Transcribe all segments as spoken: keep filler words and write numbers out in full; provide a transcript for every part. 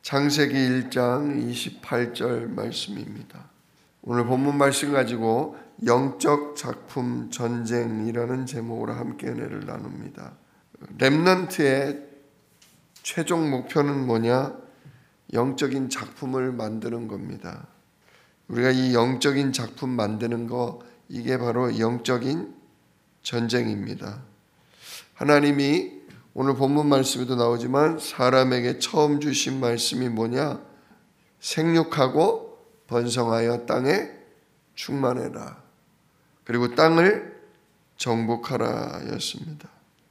창세기 일 장 이십팔 절 말씀입니다. 오늘 본문 말씀 가지고 영적 작품 전쟁이라는 제목으로 함께 은혜를 나눕니다. 렘넌트의 최종 목표는 뭐냐? 영적인 작품을 만드는 겁니다. 우리가 이 영적인 작품 만드는 거, 이게 바로 영적인 전쟁입니다. 하나님이 오늘 본문 말씀에도 나오지만 사람에게 처음 주신 말씀이 뭐냐? 생육하고 번성하여 땅에 충만해라. 그리고 땅을 정복하라 였습니다.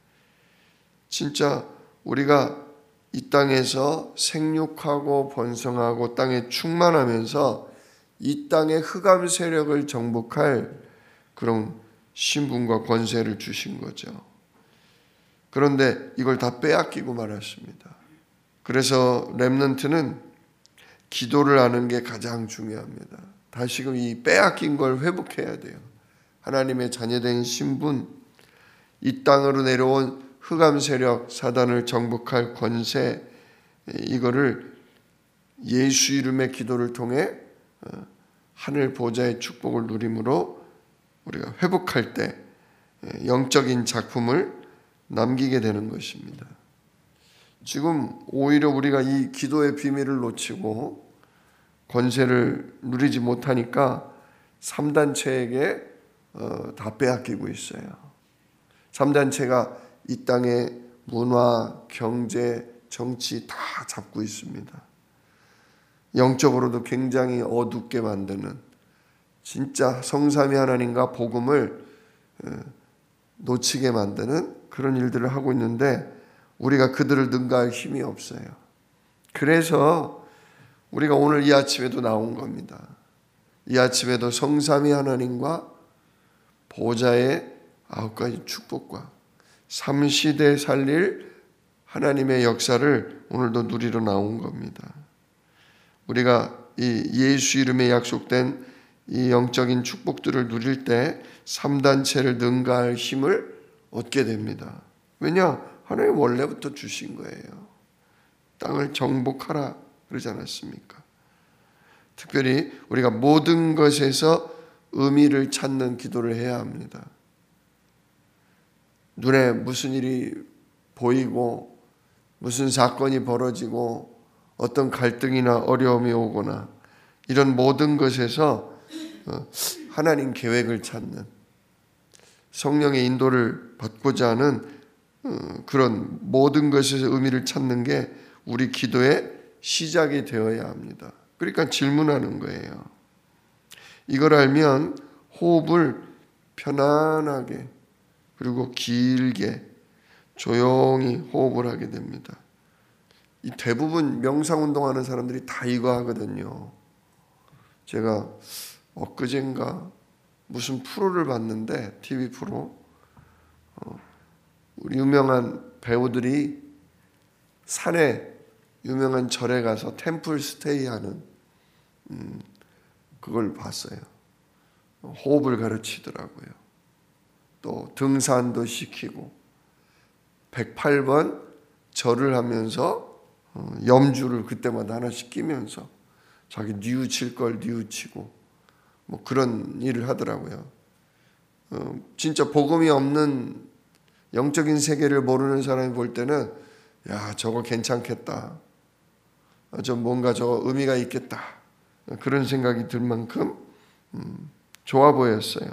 진짜 우리가 이 땅에서 생육하고 번성하고 땅에 충만하면서 이 땅의 흑암 세력을 정복할 그런 신분과 권세를 주신 거죠. 그런데 이걸 다 빼앗기고 말았습니다. 그래서 렘넌트는 기도를 하는 게 가장 중요합니다. 다시금 이 빼앗긴 걸 회복해야 돼요. 하나님의 자녀된 신분, 이 땅으로 내려온 흑암 세력, 사단을 정복할 권세, 이거를 예수 이름의 기도를 통해 하늘 보좌의 축복을 누림으로 우리가 회복할 때 영적인 작품을 남기게 되는 것입니다. 지금 오히려 우리가 이 기도의 비밀을 놓치고 권세를 누리지 못하니까 삼 단체에게 어, 다 빼앗기고 있어요. 삼 단체가 이 땅의 문화, 경제, 정치 다 잡고 있습니다. 영적으로도 굉장히 어둡게 만드는, 진짜 성삼위 하나님과 복음을 놓치게 만드는 그런 일들을 하고 있는데 우리가 그들을 능가할 힘이 없어요. 그래서 우리가 오늘 이 아침에도 나온 겁니다. 이 아침에도 성삼위 하나님과 보좌의 아홉 가지 축복과 삼시대 살릴 하나님의 역사를 오늘도 누리러 나온 겁니다. 우리가 이 예수 이름에 약속된 이 영적인 축복들을 누릴 때 삼 단체를 능가할 힘을 얻게 됩니다. 왜냐? 하나님 원래부터 주신 거예요. 땅을 정복하라 그러지 않았습니까? 특별히 우리가 모든 것에서 의미를 찾는 기도를 해야 합니다. 눈에 무슨 일이 보이고 무슨 사건이 벌어지고 어떤 갈등이나 어려움이 오거나 이런 모든 것에서 하나님 계획을 찾는, 성령의 인도를 받고자 하는 그런 모든 것에서 의미를 찾는 게 우리 기도의 시작이 되어야 합니다. 그러니까 질문하는 거예요. 이걸 알면 호흡을 편안하게 그리고 길게 조용히 호흡을 하게 됩니다. 이 대부분 명상운동하는 사람들이 다 이거 하거든요. 제가 엊그젠가 무슨 프로를 봤는데, 티비 프로, 어, 우리 유명한 배우들이 산에 유명한 절에 가서 템플 스테이하는 음, 그걸 봤어요. 호흡을 가르치더라고요. 또 등산도 시키고 백팔 번 절을 하면서 어, 염주를 그때마다 하나씩 끼면서 자기 뉘우칠 걸 뉘우치고 뭐 그런 일을 하더라고요. 어, 진짜 복음이 없는 영적인 세계를 모르는 사람이 볼 때는 야, 저거 괜찮겠다. 좀 뭔가 저거 의미가 있겠다. 그런 생각이 들 만큼 음, 좋아 보였어요.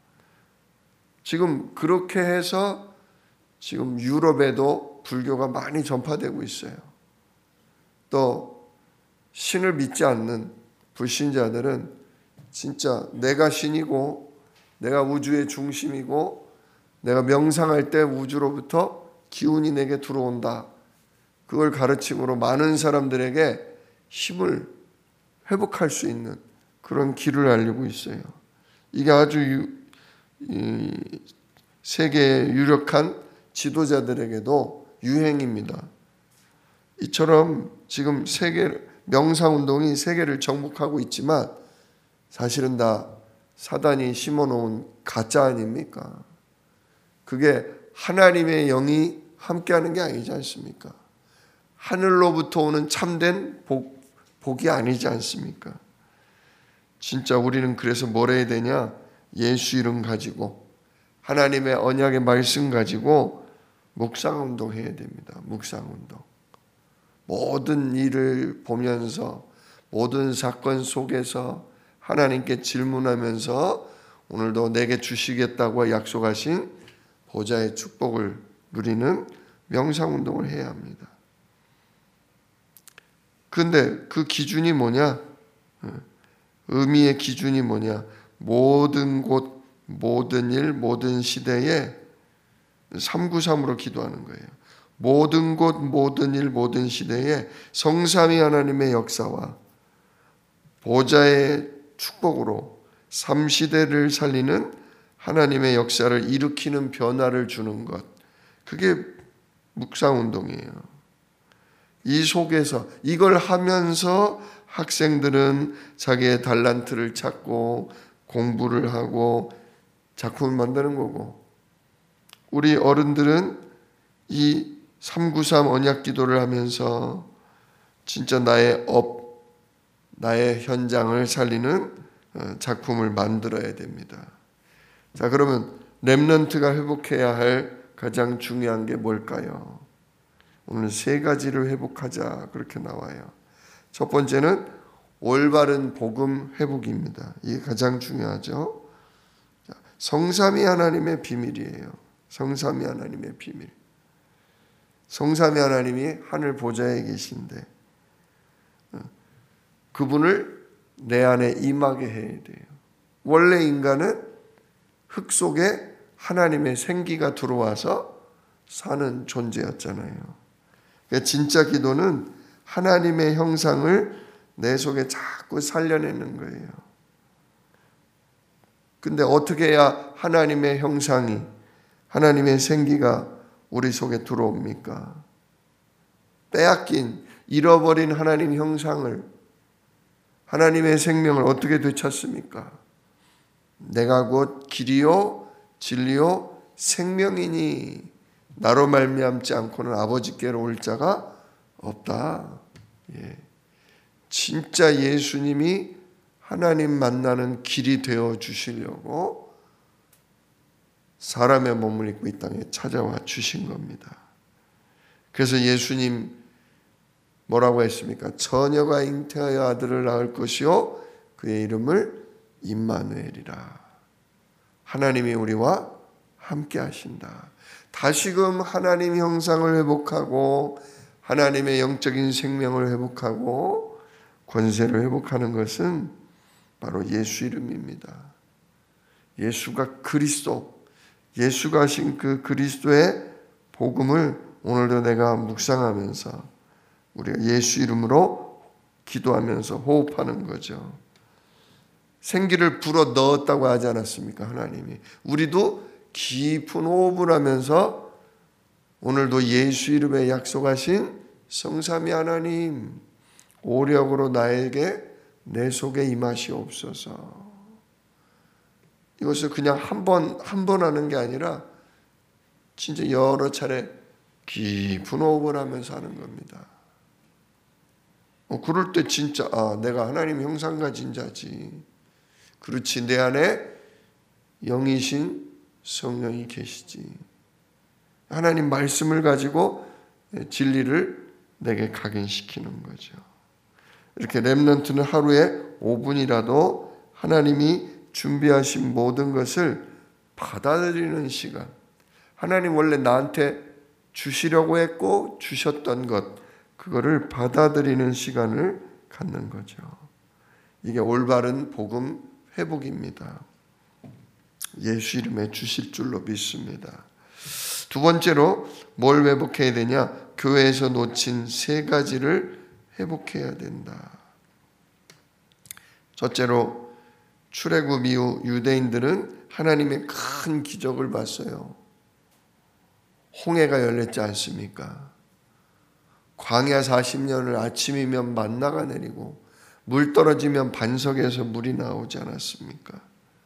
지금 그렇게 해서 지금 유럽에도 불교가 많이 전파되고 있어요. 또 신을 믿지 않는 불신자들은 진짜 내가 신이고 내가 우주의 중심이고 내가 명상할 때 우주로부터 기운이 내게 들어온다. 그걸 가르침으로 많은 사람들에게 힘을 회복할 수 있는 그런 길을 알리고 있어요. 이게 아주 유, 이, 세계의 유력한 지도자들에게도 유행입니다. 이처럼 지금 세계 명상운동이 세계를 정복하고 있지만 사실은 다 사단이 심어놓은 가짜 아닙니까? 그게 하나님의 영이 함께하는 게 아니지 않습니까? 하늘로부터 오는 참된 복, 복이 아니지 않습니까? 진짜 우리는 그래서 뭘 해야 되냐? 예수 이름 가지고 하나님의 언약의 말씀 가지고 묵상운동 해야 됩니다. 묵상운동. 모든 일을 보면서 모든 사건 속에서 하나님께 질문하면서 오늘도 내게 주시겠다고 약속하신 보좌의 축복을 누리는 명상운동을 해야 합니다. 그런데 그 기준이 뭐냐? 의미의 기준이 뭐냐? 모든 곳, 모든 일, 모든 시대에 삼구삼으로 기도하는 거예요. 모든 곳, 모든 일, 모든 시대에 성삼위 하나님의 역사와 보좌의 축복으로 삼시대를 살리는 하나님의 역사를 일으키는 변화를 주는 것. 그게 묵상운동이에요. 이 속에서 이걸 하면서 학생들은 자기의 달란트를 찾고 공부를 하고 작품을 만드는 거고, 우리 어른들은 이 삼구삼 언약 기도를 하면서 진짜 나의 업, 나의 현장을 살리는 작품을 만들어야 됩니다. 자, 그러면 렘넌트가 회복해야 할 가장 중요한 게 뭘까요? 오늘 세 가지를 회복하자 그렇게 나와요. 첫 번째는 올바른 복음 회복입니다. 이게 가장 중요하죠. 성삼위 하나님의 비밀이에요. 성삼위 하나님의 비밀. 성삼위 하나님이 하늘 보좌에 계신데 그분을 내 안에 임하게 해야 돼요. 원래 인간은 흙 속에 하나님의 생기가 들어와서 사는 존재였잖아요. 그러니까 진짜 기도는 하나님의 형상을 내 속에 자꾸 살려내는 거예요. 근데 어떻게 해야 하나님의 형상이, 하나님의 생기가 우리 속에 들어옵니까? 빼앗긴, 잃어버린 하나님 형상을, 하나님의 생명을 어떻게 되찾습니까? 내가 곧 길이요 진리요 생명이니 나로 말미암지 않고는 아버지께로 올 자가 없다. 예. 진짜 예수님이 하나님 만나는 길이 되어 주시려고 사람의 몸을 입고 이 땅에 찾아와 주신 겁니다. 그래서 예수님 뭐라고 했습니까? 처녀가 잉태하여 아들을 낳을 것이요 그의 이름을 임마누엘이라. 하나님이 우리와 함께 하신다. 다시금 하나님 형상을 회복하고 하나님의 영적인 생명을 회복하고 권세를 회복하는 것은 바로 예수 이름입니다. 예수가 그리스도, 예수가 하신 그 그리스도의 복음을 오늘도 내가 묵상하면서 우리가 예수 이름으로 기도하면서 호흡하는 거죠. 생기를 불어 넣었다고 하지 않았습니까? 하나님이. 우리도 깊은 호흡을 하면서 오늘도 예수 이름에 약속하신 성삼위 하나님 오력으로 나에게 내 속에 임하시옵소서. 이것을 그냥 한 번, 한 번 하는 게 아니라 진짜 여러 차례 깊은 호흡을 하면서 하는 겁니다. 어, 그럴 때 진짜 아, 내가 하나님 형상 가진 자지. 그렇지, 내 안에 영이신 성령이 계시지. 하나님 말씀을 가지고 진리를 내게 각인시키는 거죠. 이렇게 렘넌트는 하루에 오 분이라도 하나님이 준비하신 모든 것을 받아들이는 시간. 하나님 원래 나한테 주시려고 했고 주셨던 것, 그거를 받아들이는 시간을 갖는 거죠. 이게 올바른 복음 회복입니다. 예수 이름에 주실 줄로 믿습니다. 두 번째로 뭘 회복해야 되냐? 교회에서 놓친 세 가지를 회복해야 된다. 첫째로 출애굽 이후 유대인들은 하나님의 큰 기적을 봤어요. 홍해가 열렸지 않습니까? 광야 사십 년을 아침이면 만나가 내리고 물 떨어지면 반석에서 물이 나오지 않았습니까?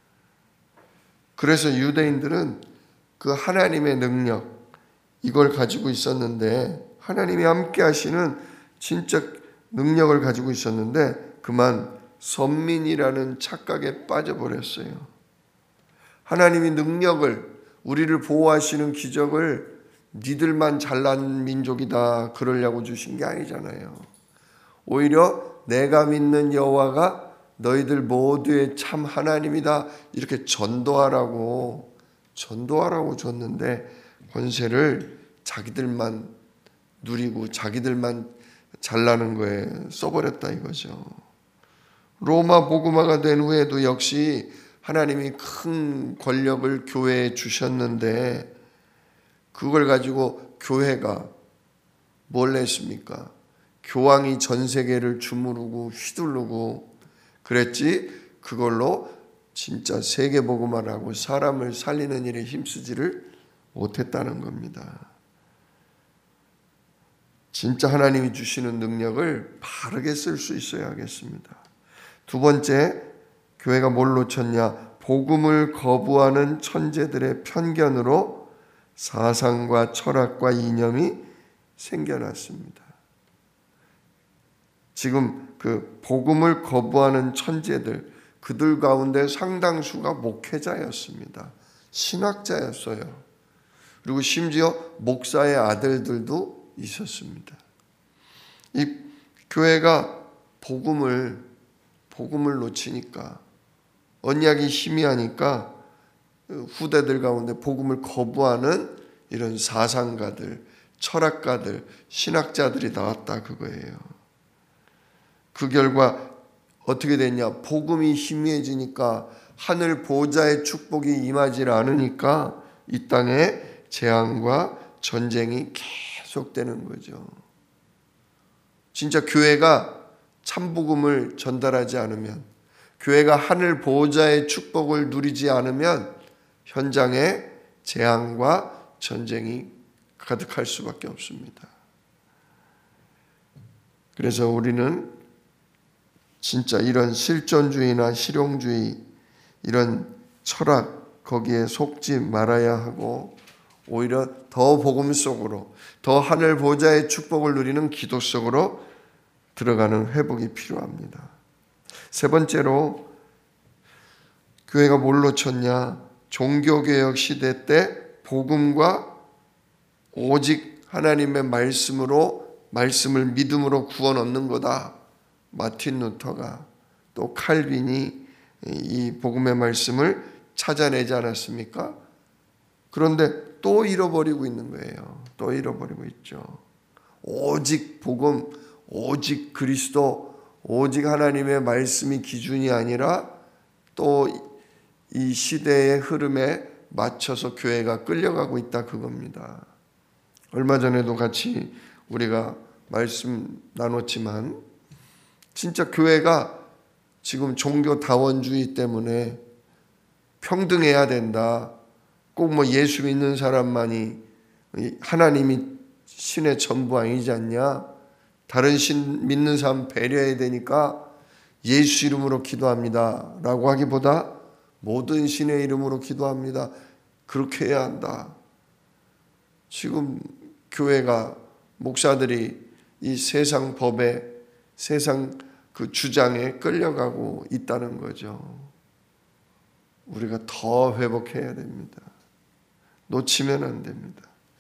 그래서 유대인들은 그 하나님의 능력 이걸 가지고 있었는데 하나님이 함께 하시는 진짜 능력을 가지고 있었는데 그만 선민이라는 착각에 빠져버렸어요. 하나님이 능력을, 우리를 보호하시는 기적을 니들만 잘난 민족이다 그러려고 주신 게 아니잖아요. 오히려 내가 믿는 여호와가 너희들 모두의 참 하나님이다 이렇게 전도하라고 전도하라고 줬는데 권세를 자기들만 누리고 자기들만 잘나는 거에 써버렸다 이거죠. 로마 복음화가 된 후에도 역시 하나님이 큰 권력을 교회에 주셨는데 그걸 가지고 교회가 뭘 했습니까? 교황이 전 세계를 주무르고 휘두르고 그랬지 그걸로 진짜 세계복음화라고 사람을 살리는 일에 힘쓰지를 못했다는 겁니다. 진짜 하나님이 주시는 능력을 바르게 쓸 수 있어야 하겠습니다. 두 번째, 교회가 뭘 놓쳤냐? 복음을 거부하는 천재들의 편견으로 사상과 철학과 이념이 생겨났습니다. 지금 그 복음을 거부하는 천재들, 그들 가운데 상당수가 목회자였습니다. 신학자였어요. 그리고 심지어 목사의 아들들도 있었습니다. 이 교회가 복음을 복음을 놓치니까 언약이 희미하니까 후대들 가운데 복음을 거부하는 이런 사상가들, 철학가들, 신학자들이 나왔다 그거예요. 그 결과 어떻게 됐냐? 복음이 희미해지니까 하늘 보좌의 축복이 임하지 않으니까 이 땅에 재앙과 전쟁이 계속되는 거죠. 진짜 교회가 참복음을 전달하지 않으면, 교회가 하늘 보호자의 축복을 누리지 않으면 현장에 재앙과 전쟁이 가득할 수밖에 없습니다. 그래서 우리는 진짜 이런 실존주의나 실용주의, 이런 철학 거기에 속지 말아야 하고 오히려 더 복음 속으로, 더 하늘 보호자의 축복을 누리는 기도 속으로 들어가는 회복이 필요합니다. 세 번째로 교회가 뭘 놓쳤냐? 종교개혁 시대 때 복음과 오직 하나님의 말씀으로, 말씀을 믿음으로 구원 얻는 거다. 마틴 루터가, 또 칼빈이 이 복음의 말씀을 찾아내지 않았습니까? 그런데 또 잃어버리고 있는 거예요. 또 잃어버리고 있죠. 오직 복음, 오직 그리스도, 오직 하나님의 말씀이 기준이 아니라 또 이 시대의 흐름에 맞춰서 교회가 끌려가고 있다 그겁니다. 얼마 전에도 같이 우리가 말씀 나눴지만 진짜 교회가 지금 종교다원주의 때문에 평등해야 된다. 꼭 뭐 예수 믿는 사람만이 하나님이 신의 전부 아니지 않냐? 다른 신 믿는 사람 배려해야 되니까 예수 이름으로 기도합니다 라고 하기보다 모든 신의 이름으로 기도합니다. 그렇게 해야 한다. 지금 교회가, 목사들이 이 세상 법에, 세상 그 주장에 끌려가고 있다는 거죠. 우리가 더 회복해야 됩니다. 놓치면 안 됩니다.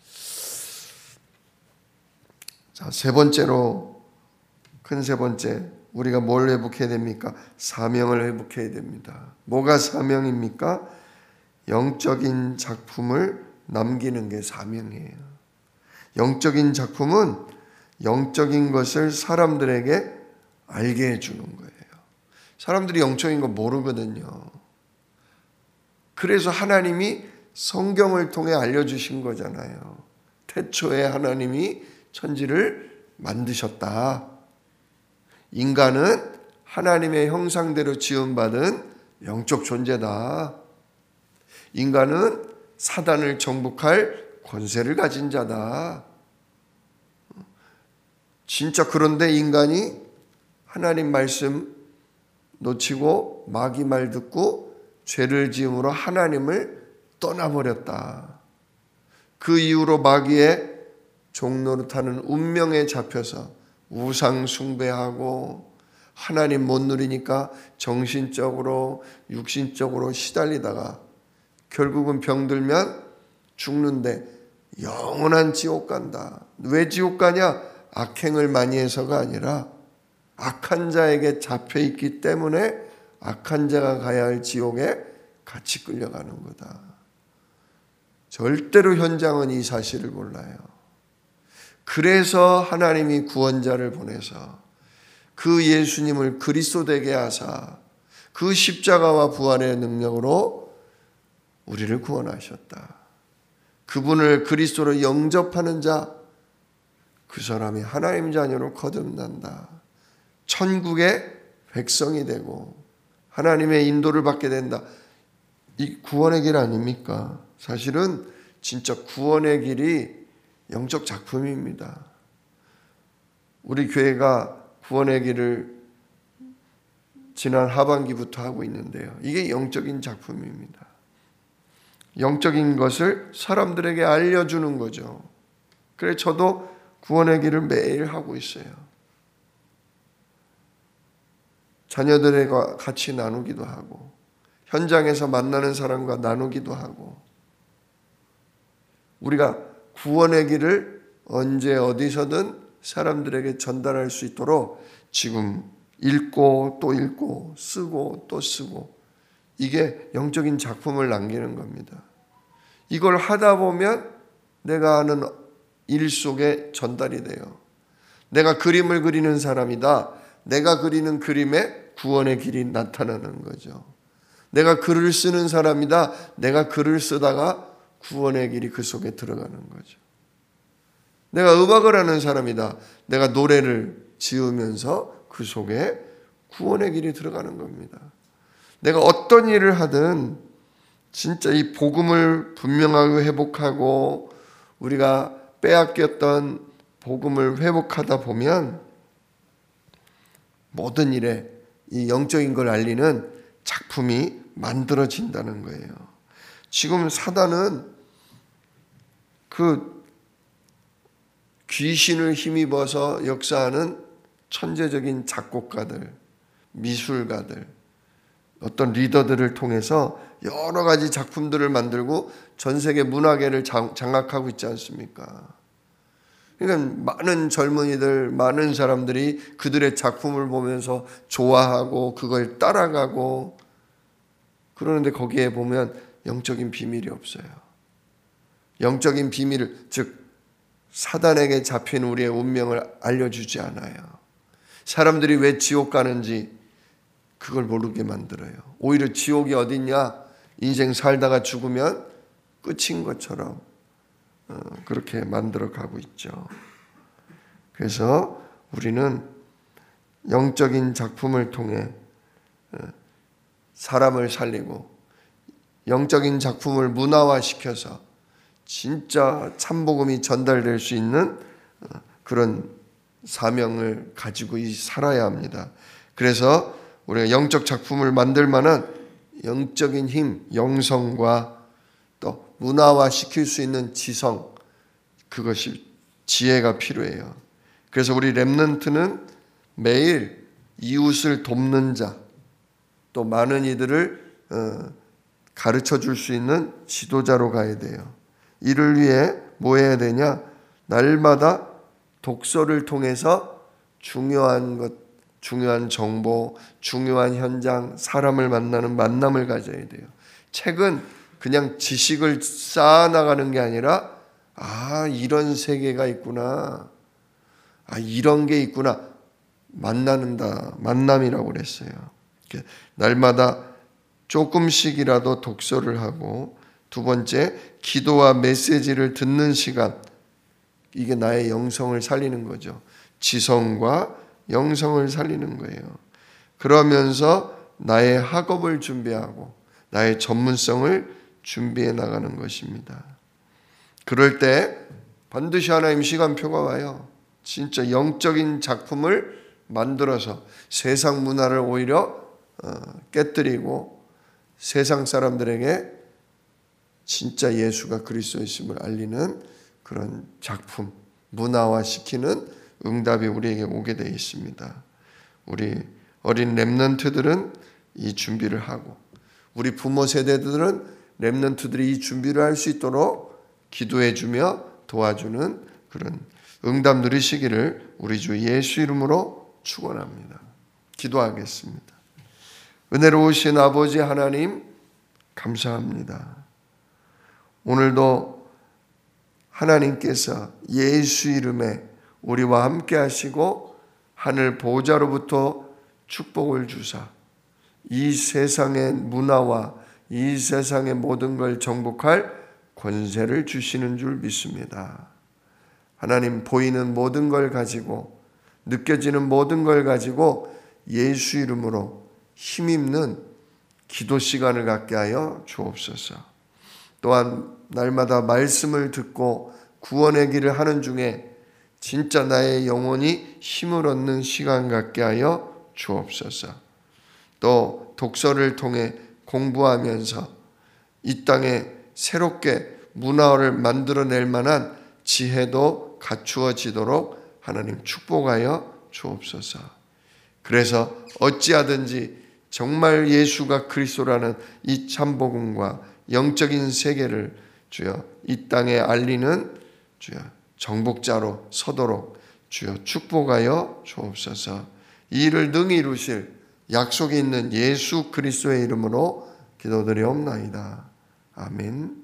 자, 세 번째로, 큰 세 번째, 우리가 뭘 회복해야 됩니까? 사명을 회복해야 됩니다. 뭐가 사명입니까? 영적인 작품을 남기는 게 사명이에요. 영적인 작품은 영적인 것을 사람들에게 알게 해주는 거예요. 사람들이 영적인 거 모르거든요. 그래서 하나님이 성경을 통해 알려주신 거잖아요. 태초에 하나님이 천지를 만드셨다. 인간은 하나님의 형상대로 지음받은 영적 존재다. 인간은 사단을 정복할 권세를 가진 자다. 진짜 그런데 인간이 하나님 말씀 놓치고 마귀 말 듣고 죄를 지음으로 하나님을 떠나버렸다. 그 이후로 마귀의 종노릇하는 운명에 잡혀서 우상 숭배하고 하나님 못 누리니까 정신적으로 육신적으로 시달리다가 결국은 병들면 죽는데 영원한 지옥 간다. 왜 지옥 가냐? 악행을 많이 해서가 아니라 악한 자에게 잡혀있기 때문에 악한 자가 가야 할 지옥에 같이 끌려가는 거다. 절대로 현장은 이 사실을 몰라요. 그래서 하나님이 구원자를 보내서 그 예수님을 그리스도 되게 하사 그 십자가와 부활의 능력으로 우리를 구원하셨다. 그분을 그리스도로 영접하는 자, 그 사람이 하나님 자녀로 거듭난다. 천국의 백성이 되고 하나님의 인도를 받게 된다. 이 구원의 길 아닙니까? 사실은 진짜 구원의 길이 영적 작품입니다. 우리 교회가 구원의 길을 지난 하반기부터 하고 있는데요. 이게 영적인 작품입니다. 영적인 것을 사람들에게 알려주는 거죠. 그래서 저도 구원의 길을 매일 하고 있어요. 자녀들과 같이 나누기도 하고 현장에서 만나는 사람과 나누기도 하고 우리가 구원의 길을 언제 어디서든 사람들에게 전달할 수 있도록 지금 읽고 또 읽고 쓰고 또 쓰고 이게 영적인 작품을 남기는 겁니다. 이걸 하다 보면 내가 하는 일 속에 전달이 돼요. 내가 그림을 그리는 사람이다. 내가 그리는 그림에 구원의 길이 나타나는 거죠. 내가 글을 쓰는 사람이다. 내가 글을 쓰다가 구원의 길이 그 속에 들어가는 거죠. 내가 음악을 하는 사람이다. 내가 노래를 지으면서 그 속에 구원의 길이 들어가는 겁니다. 내가 어떤 일을 하든 진짜 이 복음을 분명하게 회복하고 우리가 빼앗겼던 복음을 회복하다 보면 모든 일에 이 영적인 걸 알리는 작품이 만들어진다는 거예요. 지금 사단은 그 귀신을 힘입어서 역사하는 천재적인 작곡가들, 미술가들, 어떤 리더들을 통해서 여러 가지 작품들을 만들고 전 세계 문화계를 장악하고 있지 않습니까? 그러니까 많은 젊은이들, 많은 사람들이 그들의 작품을 보면서 좋아하고 그걸 따라가고 그러는데 거기에 보면 영적인 비밀이 없어요. 영적인 비밀을, 즉 사단에게 잡힌 우리의 운명을 알려주지 않아요. 사람들이 왜 지옥 가는지 그걸 모르게 만들어요. 오히려 지옥이 어딨냐? 인생 살다가 죽으면 끝인 것처럼 그렇게 만들어 가고 있죠. 그래서 우리는 영적인 작품을 통해 사람을 살리고 영적인 작품을 문화화시켜서 진짜 참복음이 전달될 수 있는 그런 사명을 가지고 살아야 합니다. 그래서 우리가 영적 작품을 만들 만한 영적인 힘, 영성과 또 문화화시킬 수 있는 지성, 그것이 지혜가 필요해요. 그래서 우리 렘넌트는 매일 이웃을 돕는 자, 또 많은 이들을 가르쳐 줄 수 있는 지도자로 가야 돼요. 이를 위해 뭐 해야 되냐? 날마다 독서를 통해서 중요한 것, 중요한 정보, 중요한 현장, 사람을 만나는 만남을 가져야 돼요. 책은 그냥 지식을 쌓아나가는 게 아니라 아, 이런 세계가 있구나. 아, 이런 게 있구나. 만나는다. 만남이라고 그랬어요. 날마다 조금씩이라도 독서를 하고, 두 번째, 기도와 메시지를 듣는 시간. 이게 나의 영성을 살리는 거죠. 지성과 영성을 살리는 거예요. 그러면서 나의 학업을 준비하고 나의 전문성을 준비해 나가는 것입니다. 그럴 때 반드시 하나님 시간표가 와요. 진짜 영적인 작품을 만들어서 세상 문화를 오히려 깨뜨리고 세상 사람들에게 진짜 예수가 그리스도이심을 알리는 그런 작품, 문화화시키는 응답이 우리에게 오게 되어 있습니다. 우리 어린 렘넌트들은 이 준비를 하고 우리 부모 세대들은 렘넌트들이 이 준비를 할 수 있도록 기도해주며 도와주는 그런 응답 누리시기를 우리 주 예수 이름으로 축원합니다. 기도하겠습니다. 은혜로우신 아버지 하나님 감사합니다. 오늘도 하나님께서 예수 이름에 우리와 함께 하시고 하늘 보좌로부터 축복을 주사 이 세상의 문화와 이 세상의 모든 걸 정복할 권세를 주시는 줄 믿습니다. 하나님, 보이는 모든 걸 가지고 느껴지는 모든 걸 가지고 예수 이름으로 힘입는 기도 시간을 갖게 하여 주옵소서. 또한 날마다 말씀을 듣고 구원의 길을 하는 중에 진짜 나의 영혼이 힘을 얻는 시간 갖게 하여 주옵소서. 또 독서를 통해 공부하면서 이 땅에 새롭게 문화를 만들어낼 만한 지혜도 갖추어지도록 하나님 축복하여 주옵소서. 그래서 어찌하든지 정말 예수가 그리스도라는 이 참복음과 영적인 세계를 주여 이 땅에 알리는 주여 정복자로 서도록 주여 축복하여 주옵소서. 이 일을 능히 이루실 약속이 있는 예수 그리스도의 이름으로 기도드리옵나이다. 아멘.